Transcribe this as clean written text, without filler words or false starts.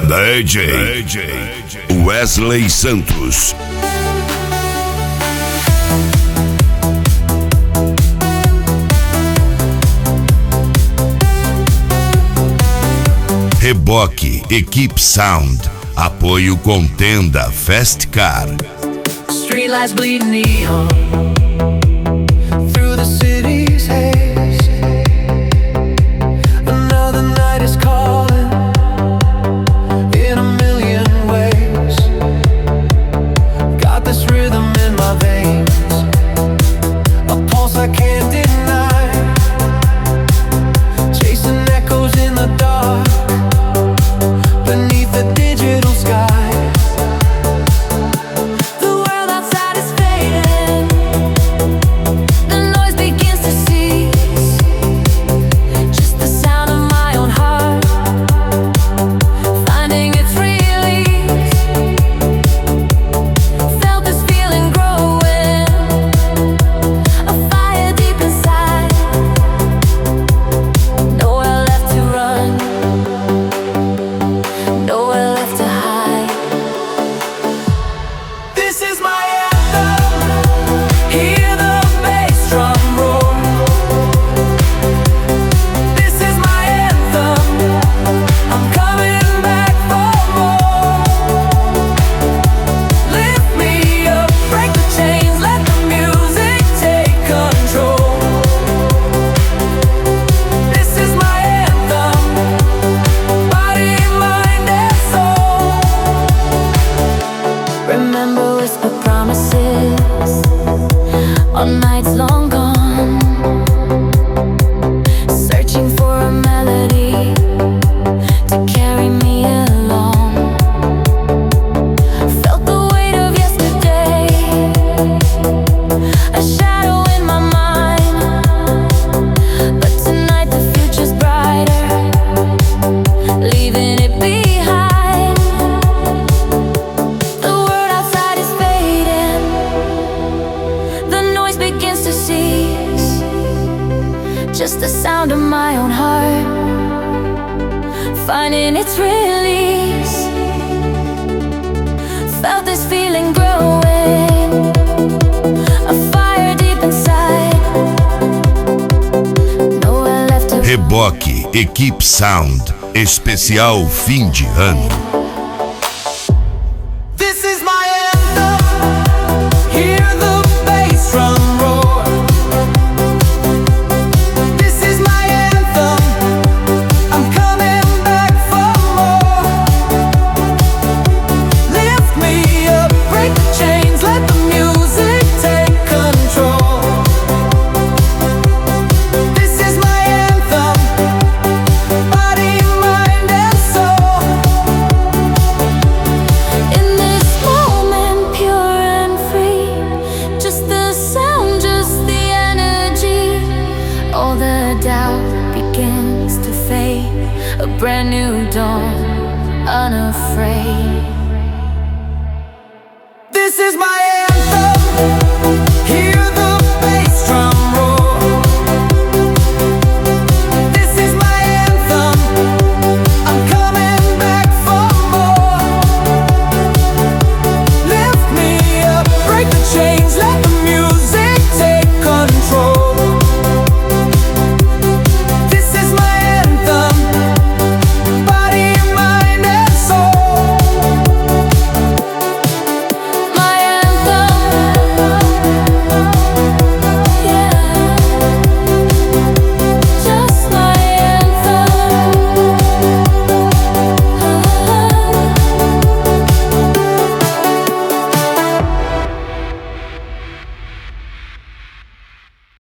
DJ Wesley Santos. Reboque, Equipe Sound, apoio Contenda Fast Car. Streetlights bleed neon through the city's haze. Another night is calling in a million ways. Got this rhythm in my veins, a pulse I can't deny, chasing echoes in the dark beneath the digital sky. On nights long gone, searching for a melody to carry me along. Felt the weight of yesterday, a shadow in my mind. But tonight the future's brighter, leaving it behind. The world outside is fading, the noise begins to cease. Just the sound of my own heart finding its release. Felt this feeling growing, a fire deep inside. Nowhere left to Reboque, Equipe Sound, especial fim de ano. This is my anthem. Hear the bass drum roar. This is my anthem. I'm coming back for more. Lift me up, break the chains, let the music take control. This is my anthem, body, mind, and soul. In this moment, pure and free, just the sound, just the energy. All the doubt begins to fade, a brand new dawn, unafraid. This is my